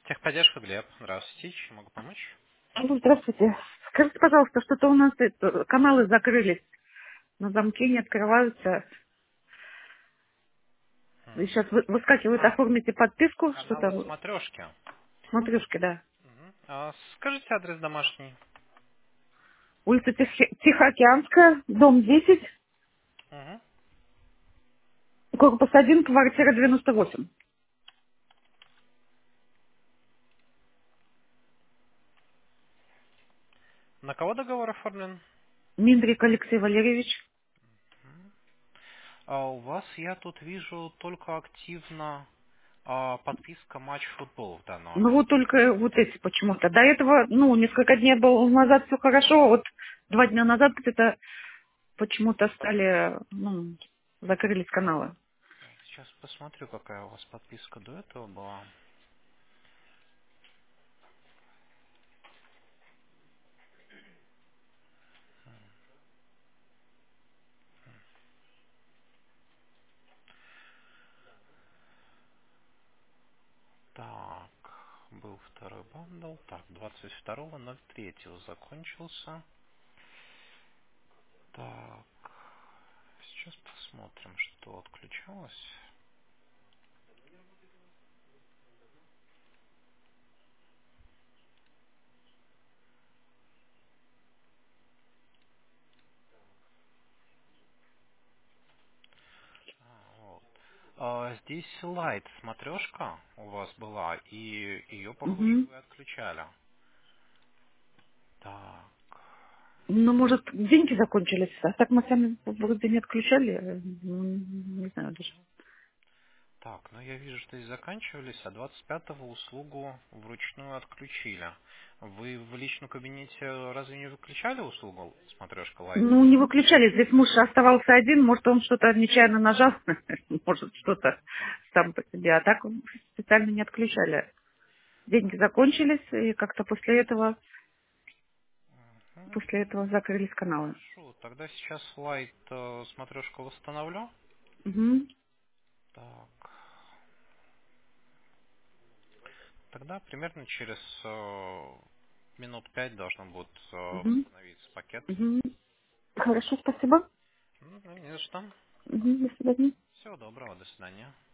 Техподдержка, Глеб. Здравствуйте. Чем могу помочь? Ну, здравствуйте. Скажите, пожалуйста, что-то у нас каналы закрылись, на замке не открываются. И сейчас выскакивает, оформите подписку, что-то, Каналы смотрешки. смотрюшки, да. Скажите адрес домашний. Улица Тихоокеанская, дом 10, Мгм. корпус 1, квартира 98. На кого договор оформлен? Миндрик Алексей Валерьевич. У вас, я тут вижу, только активно подписка Матч Футбол в данный Ну момент. вот только вот эти почему-то. До этого, несколько дней было назад все хорошо, а вот 2 дня назад где-то почему-то стали, закрылись каналы. Сейчас посмотрю, какая у вас подписка до этого была. Так, был второй бандл. Так, 22.03 закончился. Так, сейчас посмотрим, что отключалось. Вот. Здесь Light смотрешка у вас была, и ее, похоже, Угу. вы отключали. Так. Ну, может, деньги закончились, а так мы сами вроде не отключали, не знаю даже. Так, ну я вижу, что здесь заканчивались, а 25-го услугу вручную отключили. Вы в личном кабинете разве не выключали услугу смотрешка Light? Ну, не выключали, здесь муж оставался один, может, он что-то нечаянно нажал, может, что-то сам по себе, а так специально не отключали. Деньги закончились, и как-то Мгм. после этого закрылись каналы. Хорошо, тогда сейчас Light смотрешку восстановлю. Угу, Так. Тогда примерно через минут 5 должно будет угу, восстановиться пакет. угу. Хорошо, спасибо. Ну, не за что. Угу, до свидания. Всего доброго, до свидания.